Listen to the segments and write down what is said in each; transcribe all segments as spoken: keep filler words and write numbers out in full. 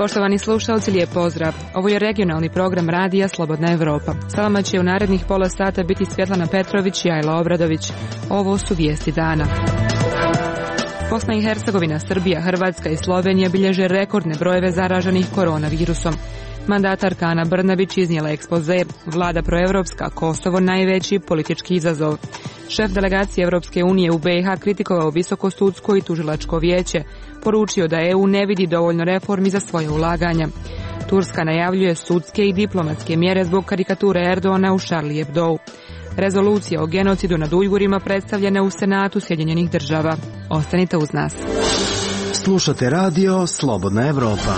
Poštovani slušalci, lijep pozdrav. Ovo je regionalni program radija Slobodna Evropa. S vama će u narednih pola sata biti Svjetlana Petrović i Ajla Obradović. Ovo su vijesti dana. Bosna i Hercegovina, Srbija, Hrvatska i Slovenija bilježe rekordne brojeve zaraženih koronavirusom. Mandatarka Ana Brnabić iznijela ekspoze, vlada proevropska, Kosovo najveći politički izazov. Šef delegacije Evropske unije u be i ha kritikovao visoko sudsko i tužilačko vijeće, poručio da e u ne vidi dovoljno reformi za svoje ulaganja. Turska najavljuje sudske i diplomatske mjere zbog karikature Erdogana u Charlie Hebdou. Rezolucija o genocidu nad Ujgurima predstavljena u Senatu Sjedinjenih država. Ostanite uz nas. Slušate radio Slobodna Evropa.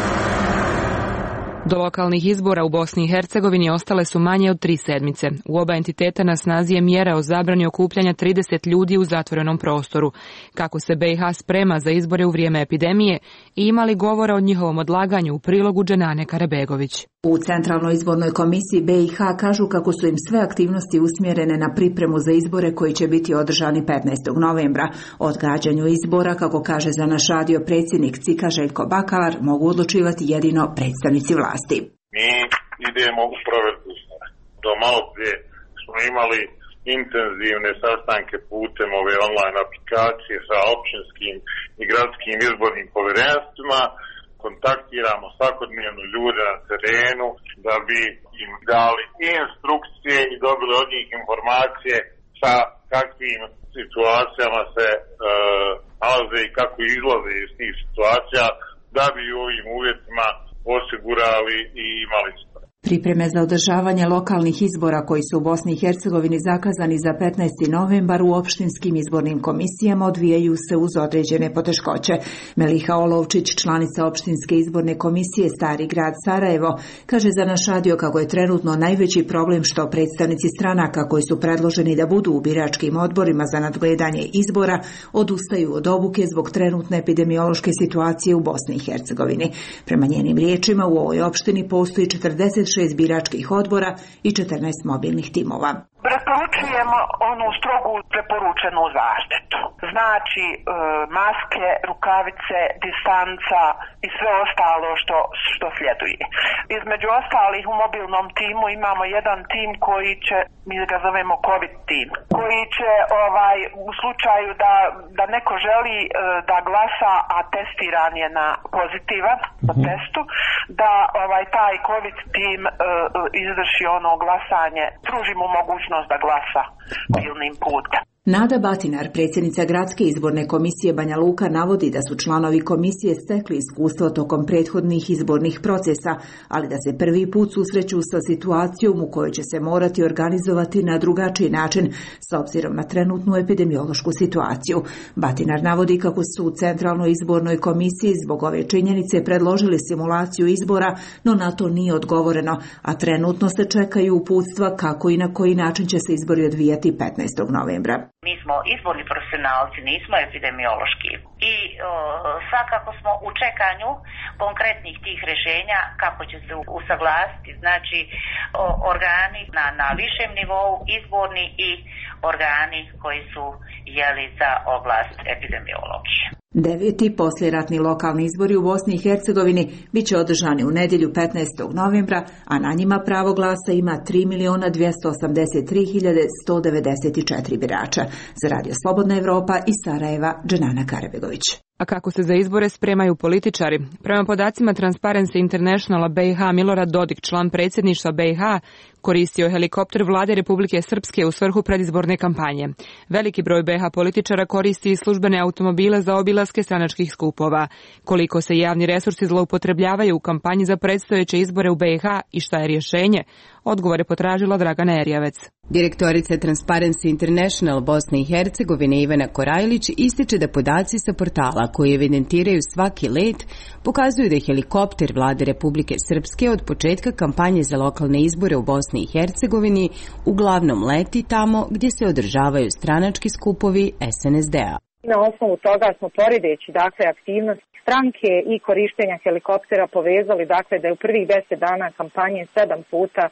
Do lokalnih izbora u Bosni i Hercegovini ostale su manje od tri sedmice. U oba entiteta na snazi je mjera o zabrani okupljanja trideset ljudi u zatvorenom prostoru. Kako se be i ha sprema za izbore u vrijeme epidemije i ima li govora o njihovom odlaganju u prilogu Dženane Karabegović. U Centralnoj izbornoj komisiji be i ha kažu kako su im sve aktivnosti usmjerene na pripremu za izbore koji će biti održani petnaestog novembra. O odgađanju izbora, kako kaže za naš radio predsjednik ce i ka Željko Bakalar, mogu odlučivati jedino predstavnici vlasti. Mi idemo u provedbu izbora. Do malo prije smo imali intenzivne sastanke putem ove online aplikacije sa općinskim i gradskim izbornim povjerenstvima. Kontaktiramo svakodnevno ljude na terenu da bi im dali instrukcije i dobili od njih informacije sa kakvim situacijama se e, nalaze i kako izlaze iz tih situacija, da bi u ovim uvjetima osigurali i imali izbore. Pripreme za održavanje lokalnih izbora koji su u Bosni i Hercegovini zakazani za petnaesti novembar u opštinskim izbornim komisijama odvijaju se uz određene poteškoće. Meliha Olovčić, članica opštinske izborne komisije Stari grad Sarajevo, kaže za naš radio kako je trenutno najveći problem što predstavnici stranaka koji su predloženi da budu u biračkim odborima za nadgledanje izbora odustaju od obuke zbog trenutne epidemiološke situacije u Bosni i Hercegovini. Prema njenim riječima u ovoj opštini postoji četrdeset šest biračkih odbora i četrnaest mobilnih timova. Preporučujemo onu strogu preporučenu zaštitu. Znači e, maske, rukavice, distanca i sve ostalo što, što sljeduje. Između ostalih u mobilnom timu imamo jedan tim koji će, mi ga zovemo COVID tim, koji će ovaj, u slučaju da, da neko želi e, da glasa, a testiran je na pozitivan na testu, da ovaj taj COVID tim e, izvrši ono glasanje, pruži mu mogućnost da glasa pilnim putem. Nada Batinar, predsjednica Gradske izborne komisije Banja Luka, navodi da su članovi komisije stekli iskustvo tokom prethodnih izbornih procesa, ali da se prvi put susreću sa situacijom u kojoj će se morati organizovati na drugačiji način s obzirom na trenutnu epidemiološku situaciju. Batinar navodi kako su u Centralnoj izbornoj komisiji zbog ove činjenice predložili simulaciju izbora, no na to nije odgovoreno, a trenutno se čekaju uputstva kako i na koji način će se izbori odvijati petnaestog novembra. Mi smo izborni profesionalci, nismo epidemiološki. I o, svakako smo u čekanju konkretnih tih rješenja kako će se usaglasiti, znači o, organi na, na višem nivou, izborni i organi koji su jeli za oblast epidemiologije. Deveti poslijeratni lokalni izbori u Bosni i Hercegovini bit će održani u nedjelju petnaestog novembra, a na njima pravo glasa ima tri milijuna dvjesto osamdeset tri hiljade sto devedeset četiri birača. Za Radio Slobodna Evropa iz Sarajeva, Dženana Karabegović. A kako se za izbore spremaju političari? Prema podacima Transparency Internationala be i ha, Milorad Dodik, član predsjedništva be i ha, koristio helikopter vlade Republike Srpske u svrhu predizborne kampanje. Veliki broj be i ha političara koristi i službene automobile za obilaske stranačkih skupova. Koliko se javni resursi zloupotrebljavaju u kampanji za predstojeće izbore u be i ha i šta je rješenje? Odgovor je potražila Dragana Erjavec. Direktorica Transparency International Bosne i Hercegovine Ivana Korajlić ističe da podaci sa portala koji evidentiraju svaki let pokazuju da je helikopter vlade Republike Srpske od početka kampanje za lokalne izbore u Bosni i Hercegovini uglavnom leti tamo gdje se održavaju stranački skupovi es en es de a. Na osnovu toga smo poredeći dakle aktivnost stranke i korištenja helikoptera povezali dakle da je u prvih deset dana kampanje sedam puta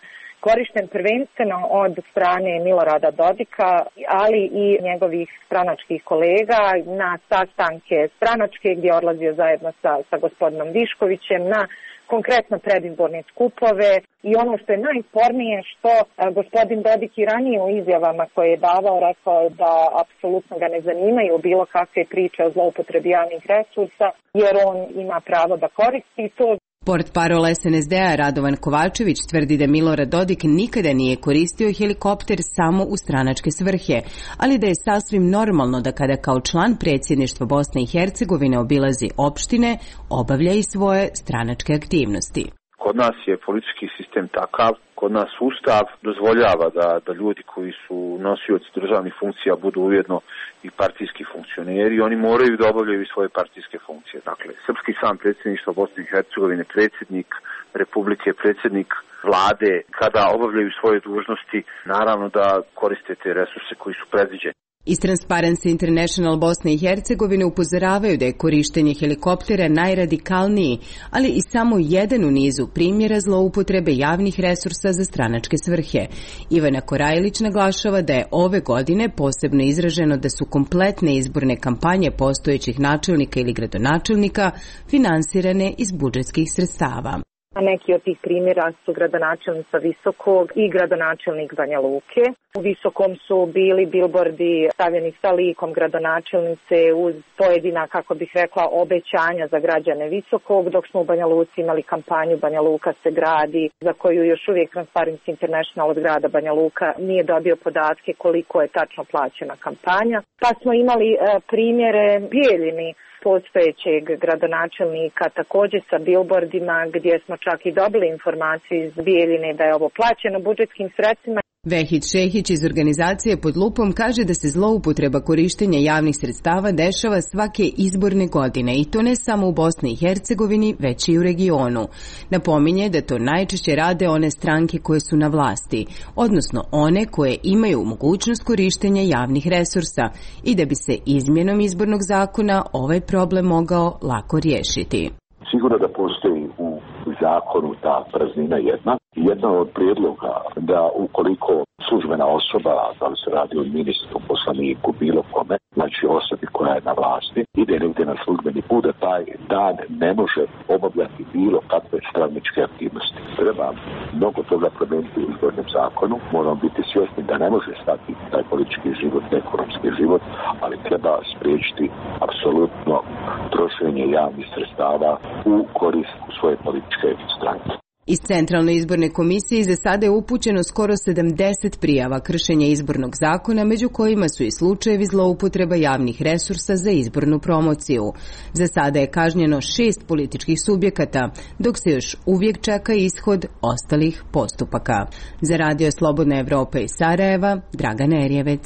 korišten prvenstveno od strane Milorada Dodika, ali i njegovih stranačkih kolega na sastanke stranačke gdje je odlazio zajedno sa, sa gospodinom Viškovićem, na konkretno predizborne skupove i ono što je najspornije što a, gospodin Dodik i ranije u izjavama koje je davao rekao da apsolutno ga ne zanimaju bilo kakve priče o zloupotrebi javnih resursa jer on ima pravo da koristi to. Portparol S N S D-a Radovan Kovačević tvrdi da Milorad Dodik nikada nije koristio helikopter samo u stranačke svrhe, ali da je sasvim normalno da kada kao član predsjedništva Bosne i Hercegovine obilazi opštine, obavlja i svoje stranačke aktivnosti. Kod nas je politički sistem takav, kod nas ustav dozvoljava da, da ljudi koji su nosioci državnih funkcija budu ujedno i partijski funkcioneri i oni moraju da obavljaju i svoje partijske funkcije. Dakle, srpski sam predsjedništvo Bosne i Hercegovine, predsjednik Republike, predsjednik vlade, kada obavljaju svoje dužnosti, naravno da koriste te resurse koji su predviđeni. Iz Transparency International Bosne i Hercegovine upozoravaju da je korištenje helikoptera najradikalniji, ali i samo jedan u nizu primjera zloupotrebe javnih resursa za stranačke svrhe. Ivana Korajlić naglašava da je ove godine posebno izraženo da su kompletne izborne kampanje postojećih načelnika ili gradonačelnika finansirane iz budžetskih sredstava. A neki od tih primjera su gradonačelnica Visokog i gradonačelnik Banja Luke. U Visokom su bili bilbordi stavljeni sa likom gradonačelnice uz pojedina, kako bih rekla, obećanja za građane Visokog, dok smo u Banja Luci imali kampanju Banja Luka se gradi, za koju još uvijek Transparency International od grada Banja Luka nije dobio podatke koliko je tačno plaćena kampanja. Pa smo imali e, primjere Bijeljini, postojećeg gradonačelnika također sa bilbordima gdje smo čak i dobili informaciju iz Bijeljine da je ovo plaćeno budžetskim sredstvima. Vehid Šehić iz organizacije Pod lupom kaže da se zloupotreba korištenja javnih sredstava dešava svake izborne godine i to ne samo u Bosni i Hercegovini, već i u regionu. Napominje da to najčešće rade one stranke koje su na vlasti, odnosno one koje imaju mogućnost korištenja javnih resursa i da bi se izmjenom izbornog zakona ovaj problem mogao lako riješiti. Sigurno da postoji u zakonu ta praznina jedna. Jedna od prijedloga da ukoliko službena osoba, da li se radi o ministru, poslaniku, bilo kome, znači osobi koja je na vlasti, ide negdje na službeni put, da taj dan ne može obavljati bilo kakve stranačke aktivnosti. Treba mnogo toga promijeniti u izbornom zakonu, moramo biti svjesni da ne može stati taj politički život, ekonomski život, ali treba spriječiti apsolutno trošenje javnih sredstava u korist svoje političke stranke. Iz Centralne izborne komisije za sada je upućeno skoro sedamdeset prijava kršenja izbornog zakona, među kojima su i slučajevi zloupotreba javnih resursa za izbornu promociju. Za sada je kažnjeno šest političkih subjekata, dok se još uvijek čeka ishod ostalih postupaka. Za Radio Slobodna Evropa iz Sarajeva, Dragana Erjevec.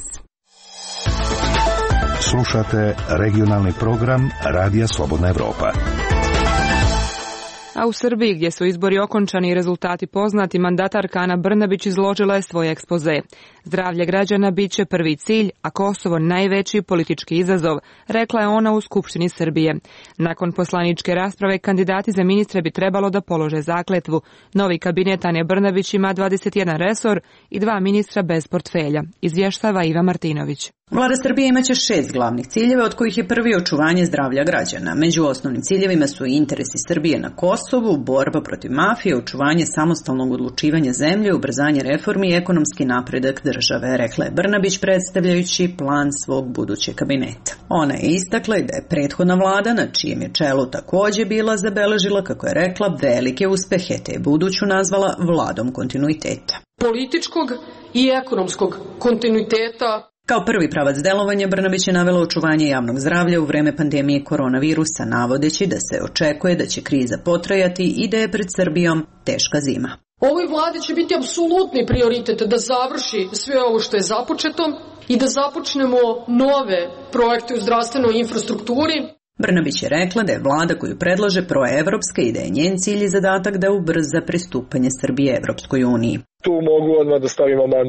Slušate regionalni program Radija Slobodna Evropa. A u Srbiji, gdje su izbori okončani i rezultati poznati, mandatarka Ana Brnabić izložila je svoj ekspoze. Zdravlje građana bit će prvi cilj, a Kosovo najveći politički izazov, rekla je ona u Skupštini Srbije. Nakon poslaničke rasprave, kandidati za ministre bi trebalo da polože zakletvu. Novi kabinet Ane Brnabić ima dvadeset jedan resor i dva ministra bez portfelja, izvještava Iva Martinović. Vlada Srbije imaće šest glavnih ciljeva, od kojih je prvi očuvanje zdravlja građana. Među osnovnim ciljevima su i interesi Srbije na Kosovu, borba protiv mafije, očuvanje samostalnog odlučivanja zemlje, ubrzanje reformi i ekonomski napredak države, rekla je Brnabić predstavljajući plan svog budućeg kabineta. Ona je istakla da je prethodna vlada, na čijem je čelu također bila, zabeležila, kako je rekla, velike uspehe, te je buduću nazvala vladom kontinuiteta. Političkog i ekonomskog kontinuiteta. Kao prvi pravac delovanja Brnabić je navela očuvanje javnog zdravlja u vreme pandemije koronavirusa, navodeći da se očekuje da će kriza potrajati i da je pred Srbijom teška zima. Ovoj vladi će biti apsolutni prioritet da završi sve ovo što je započeto i da započnemo nove projekte u zdravstvenoj infrastrukturi. Brnabić je rekla da je vlada koju predlaže proevropska i da je njen cilj i zadatak da ubrza pristupanje Srbije Evropskoj uniji. Tu mogu odmah da stavimo amandman.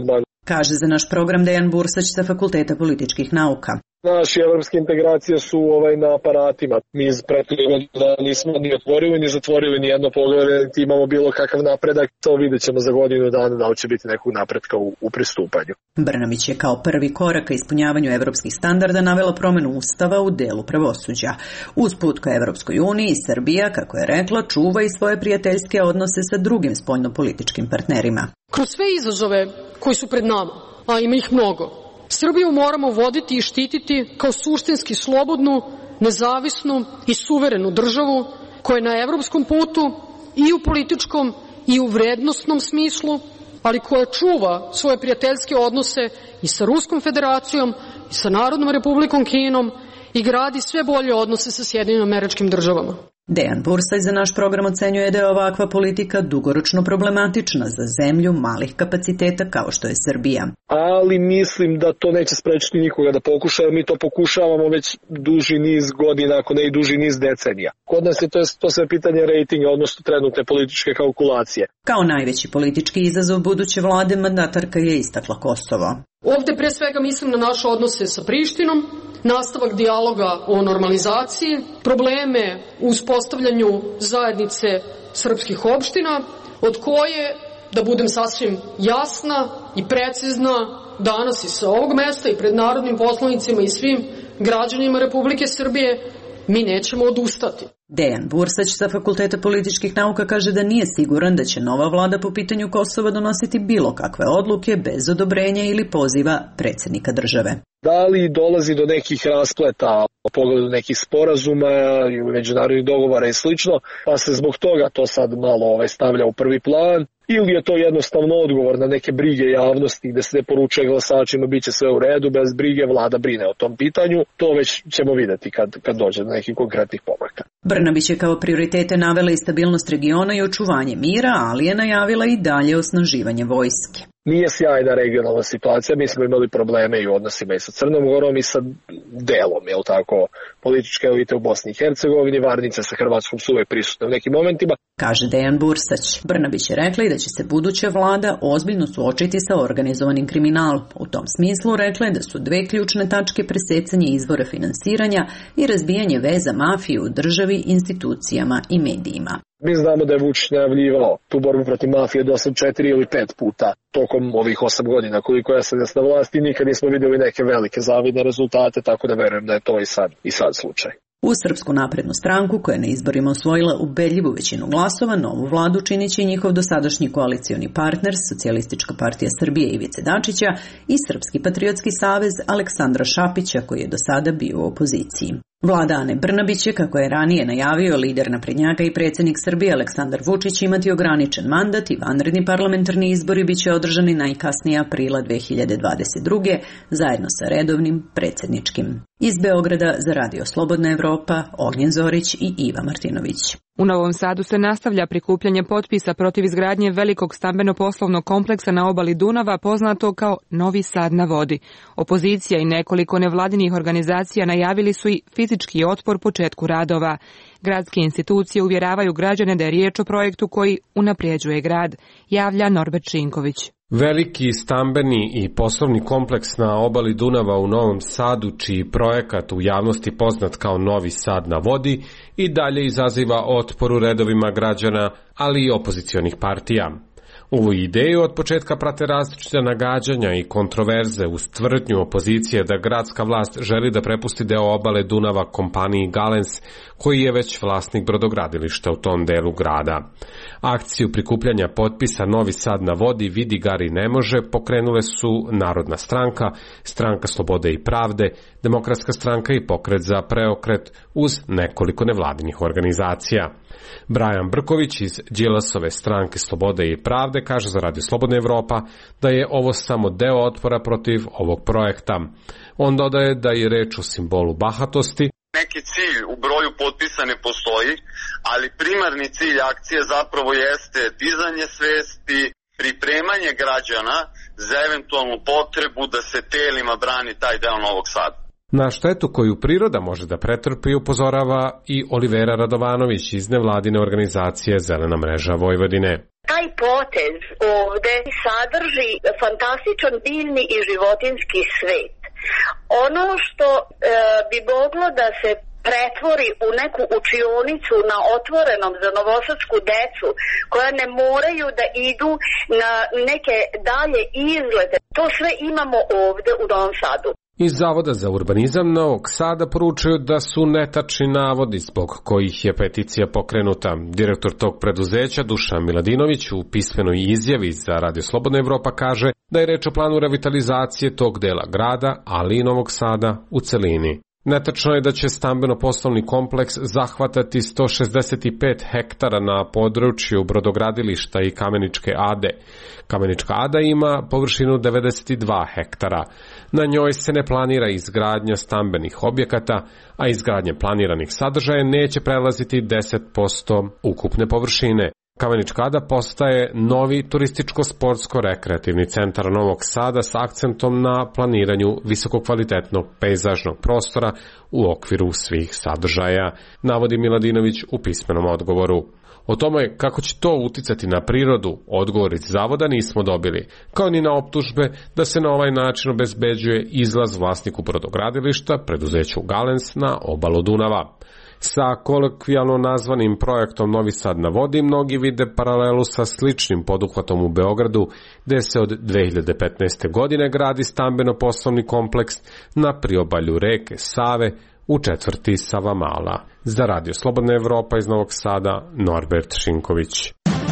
kaže za naš program Dejan Bursać sa Fakulteta političkih nauka. Naše evropske integracije su ovaj na aparatima. Mi iz prethodnih godina nismo ni otvorili ni zatvorili ni jedno poglavlje, niti imamo bilo kakav napredak. To vidjet ćemo za godinu dana da li će biti nekog napretka u, u pristupanju. Brnabić je kao prvi korak ka ispunjavanju evropskih standarda navela promenu ustava u delu pravosuđa. Usput ka Evropskoj uniji, Srbija, kako je rekla, čuva i svoje prijateljske odnose sa drugim spoljnopolitičkim partnerima. Kroz sve izazove koji su pred nama, a ima ih mnogo, Srbiju moramo voditi i štititi kao suštinski slobodnu, nezavisnu i suverenu državu koja je na evropskom putu i u političkom i u vrednosnom smislu, ali koja čuva svoje prijateljske odnose i sa Ruskom federacijom i sa Narodnom republikom Kinom i gradi sve bolje odnose sa Sjedinjenim Američkim Državama. Dejan Bursać za naš program ocenjuje da je ovakva politika dugoročno problematična za zemlju malih kapaciteta kao što je Srbija. Ali mislim da to neće sprečiti nikoga da pokuša, jer mi to pokušavamo već duži niz godina, ako ne i duži niz decenija. Kod nas je to, to sve pitanje rejtinga, odnosno trenutne političke kalkulacije. Kao najveći politički izazov buduće vlade mandatarka je istakla Kosovo. Ovde pre svega mislim na naše odnose sa Prištinom, nastavak dijaloga o normalizaciji, probleme u uspostavljanju zajednice srpskih opština, od koje, da budem sasvim jasna i precizna, danas i sa ovog mesta i pred narodnim poslanicima i svim građanima Republike Srbije, mi nećemo odustati. Dejan Bursać sa Fakulteta političkih nauka kaže da nije siguran da će nova vlada po pitanju Kosova donositi bilo kakve odluke bez odobrenja ili poziva predsjednika države. Da li dolazi do nekih raspleta u pogledu nekih sporazuma i međunarodnih dogovora i slično, pa se zbog toga to sad malo ovaj, stavlja u prvi plan, ili je to jednostavno odgovor na neke brige javnosti gde se ne poručuje glasačima bit će sve u redu, bez brige vlada brine o tom pitanju, to već ćemo videti kad, kad dođe do nekih konkretnih pomaka. Brnabić je kao prioritete navela i stabilnost regiona i očuvanje mira, ali je najavila i dalje osnaživanje vojske. Nije sjajna regionalna situacija, mi smo imali probleme i u odnosima i sa Crnom Gorom i sa delom, jel tako, političke elite u Bosni i Hercegovini, varnice sa Hrvatskom su uvek prisutne u nekim momentima. Kaže Dejan Bursać. Brnabić je rekla i da će se buduća vlada ozbiljno suočiti sa organizovanim kriminalom. U tom smislu rekla je da su dve ključne tačke presecanje izvora finansiranja i razbijanje veza mafije u državi, institucijama i medijima. Mi znamo da je Vučić najavljivao tu borbu protiv mafije do sad četiri ili pet puta tokom ovih osam godina koliko ja sam na vlasti, nikad nismo vidjeli neke velike zavidne rezultate, tako da verujem da je to i sad, i sad slučaj. U Srpsku naprednu stranku, koja je na izborima osvojila ubedljivu većinu glasova, novu vladu činit će i njihov dosadašnji koalicioni partner, Socijalistička partija Srbije Ivice Dačića i Srpski patriotski savez Aleksandra Šapića, koji je do sada bio u opoziciji. Vlada Ane Brnabić je, kako je ranije najavio lider naprednjaka i predsjednik Srbije Aleksandar Vučić, imati ograničen mandat i vanredni parlamentarni izbori bit će održani najkasnije aprila dve hiljade dvadeset druge zajedno sa redovnim predsjedničkim. Iz Beograda za Radio Slobodna Evropa, Ognjen Zorić i Iva Martinović. U Novom Sadu se nastavlja prikupljanje potpisa protiv izgradnje velikog stambeno-poslovnog kompleksa na obali Dunava, poznato kao Novi Sad na vodi. Opozicija i nekoliko nevladinih organizacija najavili su i fizički otpor početku radova. Gradske institucije uvjeravaju građane da je riječ o projektu koji unapređuje grad, javlja Norbert Činković. Veliki stambeni i poslovni kompleks na obali Dunava u Novom Sadu, čiji projekat u javnosti poznat kao Novi Sad na vodi, i dalje izaziva otpor u redovima građana, ali i opozicionih partija. Ovu ideju od početka prate različite nagađanja i kontroverze uz tvrdnju opozicije da gradska vlast želi da prepusti deo obale Dunava kompaniji Galens, koji je već vlasnik brodogradilišta u tom delu grada. Akciju prikupljanja potpisa Novi Sad na vodi vidi Gari ne može pokrenule su Narodna stranka, Stranka slobode i pravde, Demokratska stranka i Pokret za preokret uz nekoliko nevladinih organizacija. Brajan Brković iz Đilasove Stranke slobode i pravde kaže za Radio Slobodna Evropa da je ovo samo deo otpora protiv ovog projekta. On dodaje da je reč o simbolu bahatosti. Neki cilj u broju potpisa ne postoji, ali primarni cilj akcije zapravo jeste dizanje svesti, pripremanje građana za eventualnu potrebu da se telima brani taj deo Novog Sada. Na štetu koju priroda može da pretrpi upozorava i Olivera Radovanović iz nevladine organizacije Zelena mreža Vojvodine. Ta taj potez ovde sadrži fantastičan biljni i životinjski svet. Ono što e, bi moglo da se pretvori u neku učionicu na otvorenom za novosadsku decu koja ne moraju da idu na neke dalje izlete. To sve imamo ovde u Novom Sadu. Iz Zavoda za urbanizam Novog Sada poručuju da su netačni navodi zbog kojih je peticija pokrenuta. Direktor tog preduzeća Dušan Miladinović u pismenoj izjavi za Radio Slobodna Evropa kaže da je reč o planu revitalizacije tog dela grada, ali i Novog Sada u celini. Netačno je da će stambeno-poslovni kompleks zahvatati sto šezdeset pet hektara na području brodogradilišta i Kameničke Ade. Kamenička Ada ima površinu devedeset dva hektara. Na njoj se ne planira izgradnja stambenih objekata, a izgradnja planiranih sadržaja neće prelaziti deset posto ukupne površine. Kamenička Ada postaje novi turističko-sportsko-rekreativni centar Novog Sada s akcentom na planiranju visokokvalitetnog pejzažnog prostora u okviru svih sadržaja, navodi Miladinović u pismenom odgovoru. O tome kako će to uticati na prirodu, odgovor iz Zavoda nismo dobili, kao ni na optužbe da se na ovaj način obezbeđuje izlaz vlasniku brodogradilišta, preduzeću Galens, na obalu Dunava. Sa kolokvijalno nazvanim projektom Novi Sad na vodi mnogi vide paralelu sa sličnim poduhvatom u Beogradu, gde se od dve hiljade petnaeste. godine gradi stambeno-poslovni kompleks na priobalju reke Save u četvrti Savamala. Za Radio Slobodna Evropa iz Novog Sada, Norbert Šinković.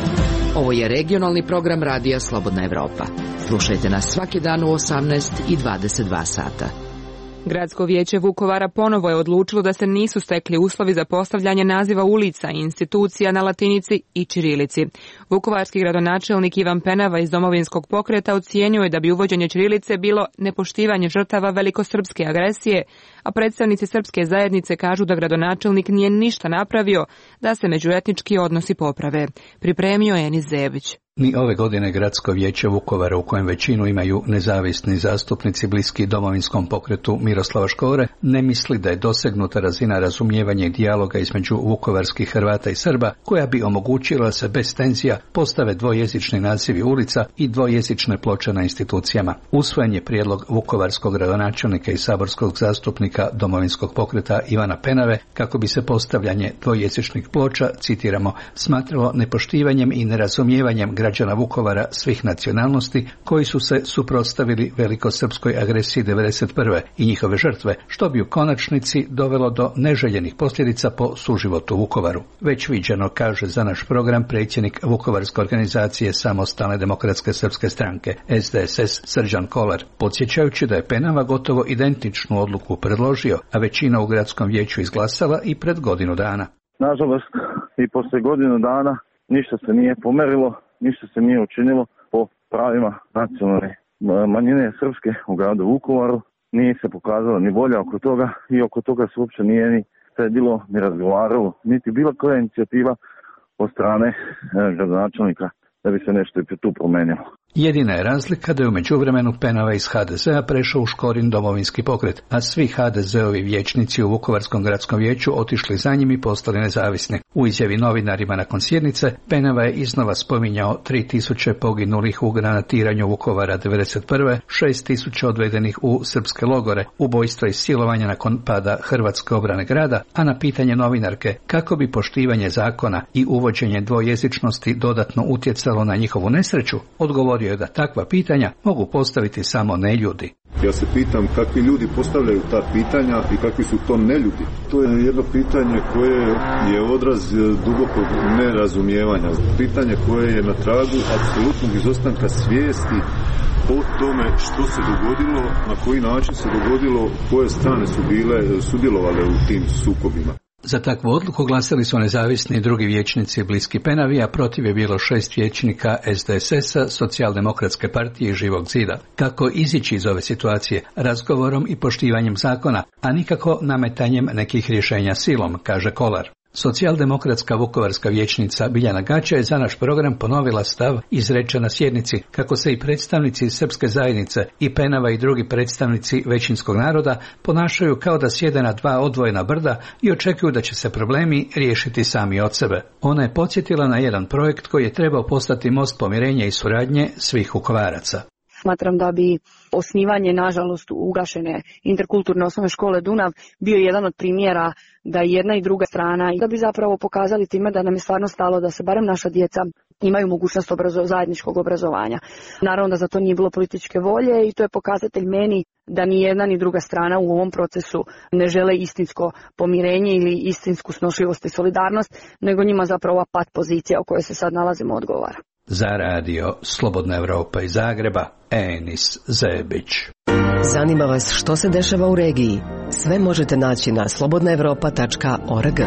Ovo je regionalni program Radija Slobodna Evropa. Slušajte nas svaki dan u osamnaest i dvadeset dva sata. Gradsko vijeće Vukovara ponovo je odlučilo da se nisu stekli uslovi za postavljanje naziva ulica i institucija na latinici i ćirilici. Vukovarski gradonačelnik Ivan Penava iz Domovinskog pokreta ocijenio je da bi uvođenje ćirilice bilo nepoštivanje žrtava velikosrpske agresije, a predstavnici srpske zajednice kažu da gradonačelnik nije ništa napravio da se međuetnički odnosi poprave. Pripremio je Enis Zebić. Ni ove godine Gradsko vijeće Vukovara, u kojem većinu imaju nezavisni zastupnici bliski Domovinskom pokretu Miroslava Škore, ne misli da je dosegnuta razina razumijevanja i dijaloga između vukovarskih Hrvata i Srba, koja bi omogućila se bez tenzija postave dvojezični nazivi ulica i dvojezične ploče na institucijama. Usvojen je prijedlog vukovarskog gradonačelnika i saborskog zastupnika Domovinskog pokreta Ivana Penave kako bi se postavljanje dvojezičnih ploča, citiramo, smatralo nepoštivanjem i nerazumijevanjem građana Vukovara svih nacionalnosti koji su se suprotstavili velikosrpskoj agresiji devedeset prve i njihove žrtve, što bi u konačnici dovelo do neželjenih posljedica po suživot u Vukovaru. Već viđeno, kaže za naš program predsjednik Vukovarske organizacije Samostalne demokratske srpske stranke S D S S Srđan Kolar, podsjećajući da je Penava gotovo identičnu odluku predložio, a većina u gradskom vijeću izglasala i pred godinu dana. Nažalost, i poslije godinu dana ništa se nije pomerilo, ništa se nije učinilo po pravima nacionalne manjine srpske u gradu Vukovaru. Nije se pokazalo ni volja oko toga i oko toga se uopće nije ni sedilo, ni razgovaralo, niti bila koja inicijativa od strane gradonačelnika da bi se nešto i tu promenilo. Jedina je razlika da je u međuvremenu Penava iz H D Z-a prešao u Škorin Domovinski pokret, a svi H D Z-ovi vijećnici u Vukovarskom gradskom vijeću otišli za njim i postali nezavisni. U izjavi novinarima nakon sjednice, Penava je iznova spominjao tri tisuće poginulih u granatiranju Vukovara devedeset prve, šest tisuća odvedenih u srpske logore, ubojstva i silovanja nakon pada Hrvatske obrane grada, a na pitanje novinarke kako bi poštivanje zakona i uvođenje dvojezičnosti dodatno utjecalo na njihovu nesreću, odgovorio je da takva pitanja mogu postaviti samo neljudi. Ja se pitam kakvi ljudi postavljaju ta pitanja i kakvi su to neljudi. To je jedno pitanje koje je odraz dubokog nerazumijevanja. Pitanje koje je na tragu apsolutnog izostanka svijesti o tome što se dogodilo, na koji način se dogodilo, koje strane su bile sudjelovale u tim sukobima. Za takvu odluku glasali su nezavisni i drugi vijećnici bliski Penavi, a protiv je bilo šest vijećnika S D S S-a, Socijaldemokratske partije i Živog zida. Kako izići iz ove situacije? Razgovorom i poštivanjem zakona, a nikako nametanjem nekih rješenja silom, kaže Kolar. Socijaldemokratska vukovarska vijećnica Biljana Gaća je za naš program ponovila stav izrečen na sjednici kako se i predstavnici srpske zajednice i Penava i drugi predstavnici većinskog naroda ponašaju kao da sjede na dva odvojena brda i očekuju da će se problemi riješiti sami od sebe. Ona je podsjetila na jedan projekt koji je trebao postati most pomirenja i suradnje svih Vukovaraca. Smatram da bi osnivanje, nažalost, ugašene interkulturne osnovne škole Dunav bio jedan od primjera da i jedna i druga strana, i da bi zapravo pokazali time da nam je stvarno stalo da se barem naša djeca imaju mogućnost obrazo, zajedničkog obrazovanja. Naravno da za to nije bilo političke volje i to je pokazatelj meni da ni jedna ni druga strana u ovom procesu ne žele istinsko pomirenje ili istinsku snošljivost i solidarnost, nego njima zapravo ova pat pozicija u kojoj se sad nalazimo odgovara. Za radio Slobodna Evropa iz Zagreba, Enis Zebić. Zanima vas što se dešava u regiji? Sve možete naći na slobodna evropa tačka org.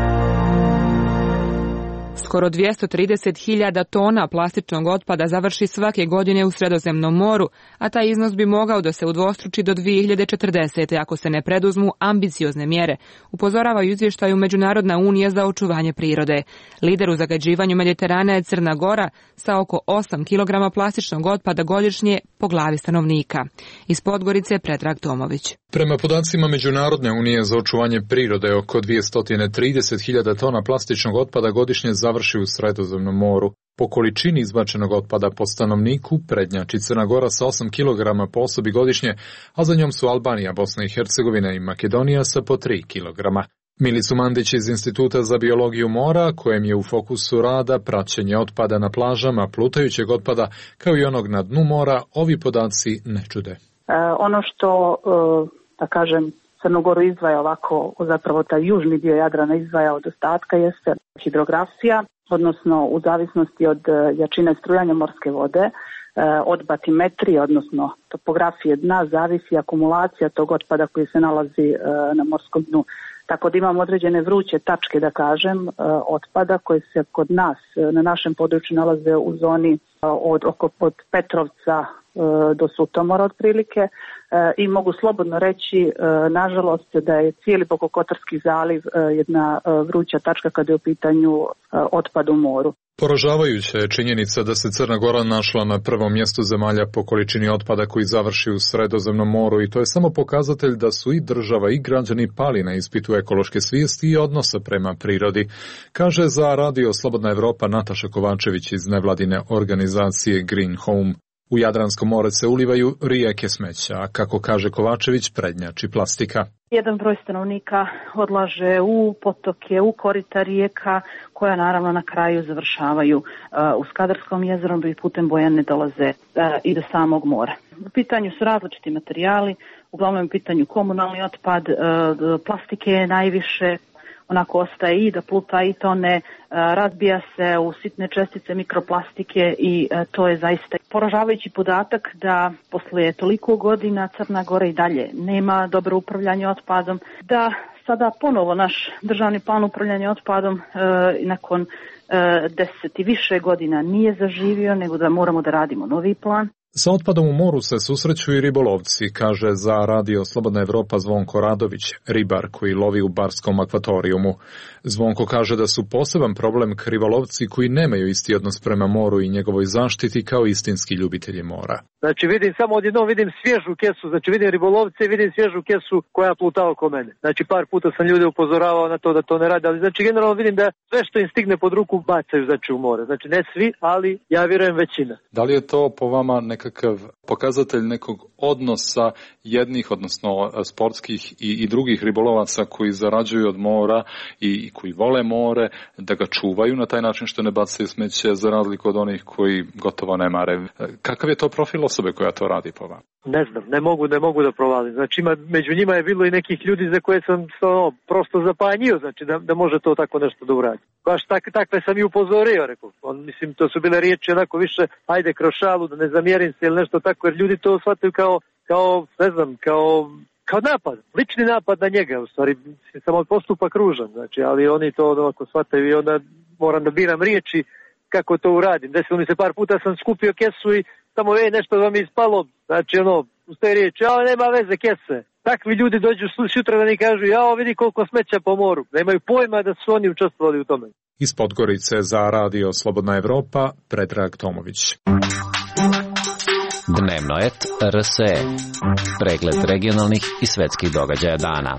Skoro dvjesto trideset hiljada tona plastičnog otpada završi svake godine u Sredozemnom moru, a taj iznos bi mogao da se udvostruči do dvije hiljade četrdesete ako se ne preduzmu ambiciozne mjere, upozorava u izvještaju Međunarodna unija za očuvanje prirode. Lider u zagađivanju Mediterana je Crna Gora sa oko osam kilograma plastičnog otpada godišnje po glavi stanovnika. Iz Podgorice Predrag Tomović. Prema podacima Međunarodne unije za očuvanje prirode, oko dvjesto trideset hiljada tona plastičnog otpada godišnje završi u Sredozemnom moru. Po količini izbačenog otpada po stanovniku prednjači Crna Gora sa osam kilograma po osobi godišnje, a za njom su Albanija, Bosna i Hercegovina i Makedonija sa po tri kilograma. Milicu Mandić iz Instituta za biologiju mora, kojem je u fokusu rada praćenje otpada na plažama, plutajućeg otpada, kao i onog na dnu mora, ovi podaci ne čude. E, ono što, e, da kažem, Crnu Goru izdvaja ovako, zapravo taj južni dio Jadrana izdvaja od ostatka, jeste hidrografija, odnosno u zavisnosti od jačine strujanja morske vode, od batimetrije, odnosno topografije dna, zavisi akumulacija tog otpada koji se nalazi na morskom dnu. Tako da imamo određene vruće tačke, da kažem, otpada koje se kod nas, na našem području, nalaze u zoni od, oko od Petrovca do Sutomora otprilike i mogu slobodno reći, nažalost, da je cijeli Bokokotorski zaliv jedna vruća tačka kada je u pitanju otpad u moru. Poražavajuća je činjenica da se Crna Gora našla na prvom mjestu zemalja po količini otpada koji završi u Sredozemnom moru i to je samo pokazatelj da su i država i građani pali na ispitu ekološke svijesti i odnosa prema prirodi, kaže za radio Slobodna Evropa Nataša Kovačević iz nevladine organizacije Green Home. U Jadransko more se ulivaju rijeke smeća, a kako kaže Kovačević, prednjači plastika. Jedan broj stanovnika odlaže u potoke, u korita rijeka, koja naravno na kraju završavaju uh, u Skadarskom jezeru i putem Bojane dolaze uh, i do samog mora. U pitanju su različiti materijali, uglavnom u pitanju komunalni otpad, uh, plastike je najviše, onako ostaje i da pluta i tone, razbija se u sitne čestice mikroplastike i to je zaista poražavajući podatak da posle toliko godina Crna Gora i dalje nema dobro upravljanje otpadom, da sada ponovo naš državni plan upravljanja otpadom nakon deset i više godina nije zaživio, nego da moramo da radimo novi plan. Sa otpadom u moru se susreću i ribolovci, kaže za radio Slobodna Evropa Zvonko Radović, ribar koji lovi u barskom akvatorijumu. Zvonko kaže da su poseban problem krivolovci koji nemaju isti odnos prema moru i njegovoj zaštiti kao istinski ljubitelji mora. Znači vidim samo odjednom vidim svježu kesu, znači vidim ribolovce i vidim svježu kesu koja pluta oko mene. Znači par puta sam ljude upozoravao na to da to ne rade, ali znači generalno vidim da sve što im stigne pod ruku bacaju znači u more. Znači ne svi, ali ja vjerujem većina. Da li je to po vama nekakav pokazatelj nekog odnosa jednih, odnosno sportskih i, i drugih ribolovaca koji zarađuju od mora i, i koji vole more, da ga čuvaju na taj način što ne bacaju smeće za razliku od onih koji gotovo ne mare. Kakav je to profil osobe koja to radi po vama? Ne znam, ne mogu, ne mogu da provalim. Znači ima, među njima je bilo i nekih ljudi za koje sam ono, prosto zapanjio, znači da, da može to tako nešto da uradi. Baš tak, takve sam i upozorio, rekao. On, mislim, to su bile riječi onako više, ajde kroz šalu, da ne zamjerim se ili nešto tako, jer ljudi to shvataju kao, kao ne znam, kao, kao napad, lični napad na njega, u stvari, samo postupak ružan, znači, ali oni to onako shvataju i onda moram da biram riječi kako to uradim. Desilo mi se par puta sam skupio kesu i samo je nešto vam je ispalo, znači ono, uz te riječi, a nema veze kese, takvi ljudi dođu sutra da ni kažu, jao vidi koliko smeća po moru. Nemaju pojma da su oni učestvovali u tome. Iz Podgorice za Radio Slobodna Evropa, Predrag Tomović. Dnevno et R S E. Pregled regionalnih i svetskih događaja dana.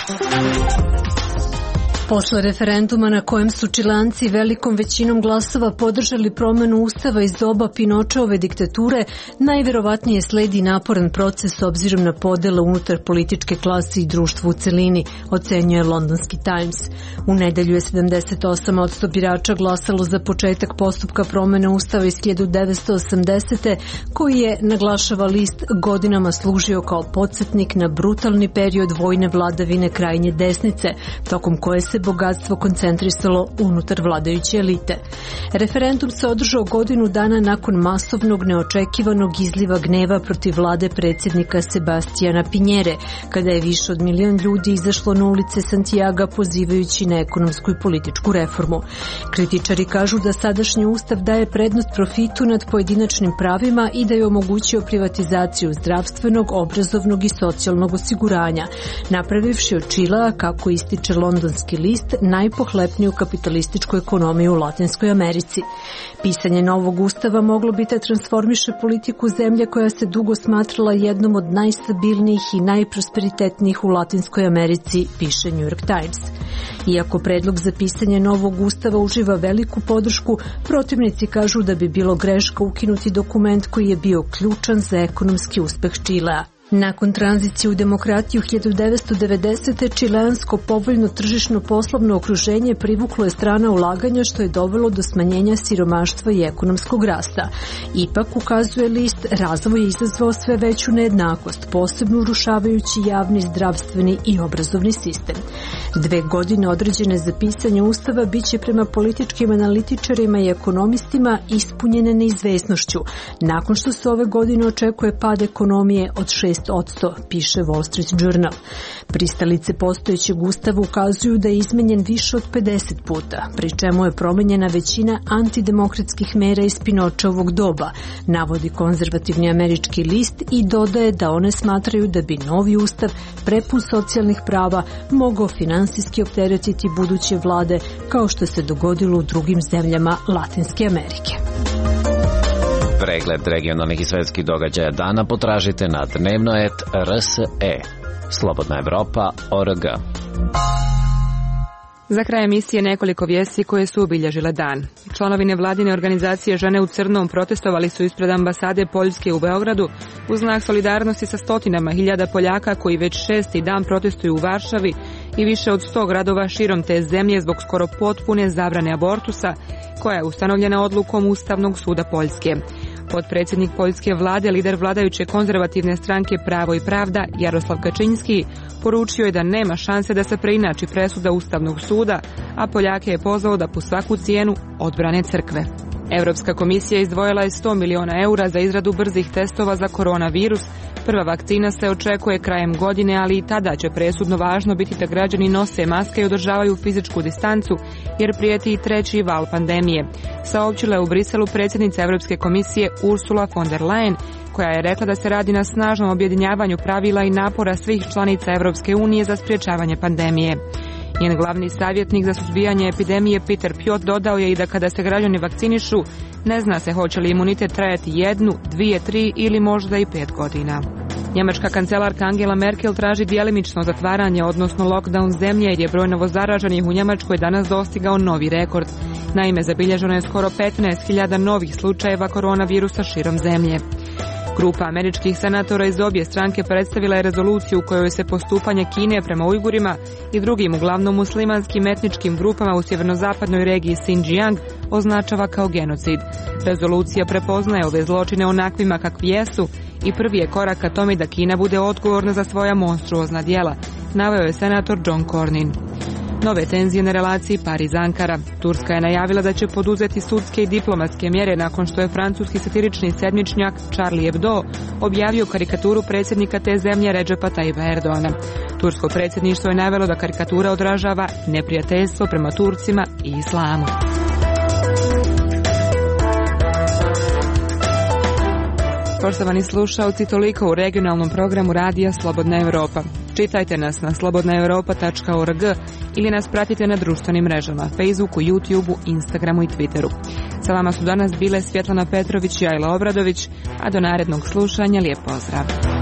Posle referenduma na kojem su Čileanci velikom većinom glasova podržali promenu ustava iz doba Pinočeove diktature, najverovatnije sledi naporan proces s obzirom na podele unutar političke klase i društva u celini, ocenjuje londonski Times. U nedelju je sedamdeset osam posto birača glasalo za početak postupka promene ustava iz hiljadu devetsto osamdesete. koji je, naglašava list, godinama služio kao podsjetnik na brutalni period vojne vladavine krajnje desnice, tokom koje se bogatstvo koncentrisalo unutar vladajuće elite. Referendum se održao godinu dana nakon masovnog neočekivanog izliva gneva protiv vlade predsjednika Sebastijana Pinjere, kada je više od milion ljudi izašlo na ulice Santiaga pozivajući na ekonomsku i političku reformu. Kritičari kažu da sadašnji ustav daje prednost profitu nad pojedinačnim pravima i da je omogućio privatizaciju zdravstvenog, obrazovnog i socijalnog osiguranja, napravivši od Čilea, kako ističe londonski list, najpohlepniju kapitalističku ekonomiju u Latinskoj Americi. Pisanje novog ustava moglo bi da transformiše politiku zemlje koja se dugo smatrala jednom od najstabilnijih i najprosperitetnijih u Latinskoj Americi, piše New York Times. Iako predlog za pisanje novog ustava uživa veliku podršku, protivnici kažu da bi bilo greška ukinuti dokument koji je bio ključan za ekonomski uspeh Čilea. Nakon tranzicije u demokratiju hiljadu devetsto devedesete. čileansko povoljno tržišno poslovno okruženje privuklo je strana ulaganja, što je dovelo do smanjenja siromaštva i ekonomskog rasta. Ipak, ukazuje list, razvoj je izazvao sve veću nejednakost, posebno urušavajući javni, zdravstveni i obrazovni sistem. Dve godine određene za pisanje ustava biće prema političkim analitičarima i ekonomistima ispunjene neizvesnošću, nakon što se ove godine očekuje pad ekonomije od šest odsto, piše Wall Street Journal. Pristalice postojećeg ustava ukazuju da je izmenjen više od pedeset puta, pri čemu je promenjena većina antidemokratskih mera iz Pinočeovog doba, navodi konzervativni američki list i dodaje da one smatraju da bi novi ustav, prepun socijalnih prava, mogao finansijski opteretiti buduće vlade, kao što se dogodilo u drugim zemljama Latinske Amerike. Pregled regionalnih i svetskih događaja dana potražite na dnevno et R S E. Slobodna Evropa, O R G. Za kraj emisije nekoliko vijesti koje su obilježile dan. Članovi nevladine organizacije Žene u crnom protestovali su ispred ambasade Poljske u Beogradu u znak solidarnosti sa stotinama hiljada Poljaka koji već šesti dan protestuju u Varšavi i više od sto gradova širom te zemlje zbog skoro potpune zabrane abortusa koja je ustanovljena odlukom Ustavnog suda Poljske. Potpredsjednik poljske vlade, lider vladajuće konzervativne stranke Pravo i pravda, Jaroslav Kačinski, poručio je da nema šanse da se preinači presuda Ustavnog suda, a Poljake je pozvao da po svaku cijenu odbrane crkve. Europska komisija izdvojila je sto miliona eura za izradu brzih testova za koronavirus. Prva vakcina se očekuje krajem godine, ali i tada će presudno važno biti da građani nose maske i održavaju fizičku distancu, jer prijeti i treći val pandemije. Saopćila je u Briselu predsjednica Europske komisije Ursula von der Leyen, koja je rekla da se radi na snažnom objedinjavanju pravila i napora svih članica Europske unije za sprječavanje pandemije. Njen glavni savjetnik za suzbijanje epidemije Peter Pjot dodao je i da kada se građani vakcinišu, ne zna se hoće li imunitet trajati jednu, dvije, tri ili možda i pet godina. Njemačka kancelarka Angela Merkel traži djelimično zatvaranje, odnosno lockdown zemlje, jer je broj novozaraženih u Njemačkoj danas dostigao novi rekord. Naime, zabilježeno je skoro petnaest hiljada novih slučajeva koronavirusa širom zemlje. Grupa američkih senatora iz obje stranke predstavila je rezoluciju u kojoj se postupanje Kine prema Ujgurima i drugim uglavnom muslimanskim etničkim grupama u sjeverno-zapadnoj regiji Xinjiang označava kao genocid. Rezolucija prepoznaje ove zločine onakvima kakvi jesu i prvi je korak ka tome da Kina bude odgovorna za svoja monstruozna djela, naveo je senator John Cornyn. Nove tenzije na relaciji Pariz-Ankara. Turska je najavila da će poduzeti sudske i diplomatske mjere nakon što je francuski satirični sedmičnjak Charlie Hebdo objavio karikaturu predsjednika te zemlje Redžepa Tayyipa Erdoana. Tursko predsjedništvo je navelo da karikatura odražava neprijateljstvo prema Turcima i islamu. Poštovani slušalci, toliko u regionalnom programu Radija Slobodna Evropa. Čitajte nas na slobodna europa tačka org ili nas pratite na društvenim mrežama Facebooku, YouTubeu, Instagramu i Twitteru. Sa vama su danas bile Svjetlana Petrović i Ajla Obradović, a do narednog slušanja lijep pozdrav.